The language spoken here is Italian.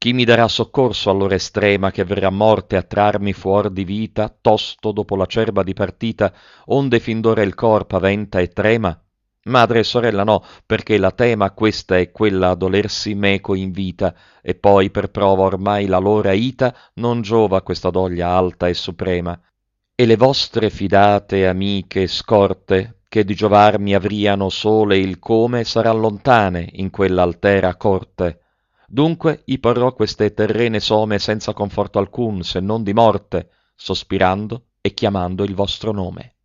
Chi mi darà soccorso all'ora estrema che verrà morte a trarmi fuor di vita, tosto dopo l'acerba dipartita, onde fin d'ora il cor paventa e trema? Madre e sorella no, perché la tema questa è quella a dolersi meco in vita, e poi per prova ormai la lora ita non giova questa doglia alta e suprema. E le vostre fidate amiche scorte, che di giovarmi avriano sole il come, saran lontane in quella altera corte. Dunque i porrò queste terrene some senza conforto alcun, se non di morte, sospirando e chiamando il vostro nome.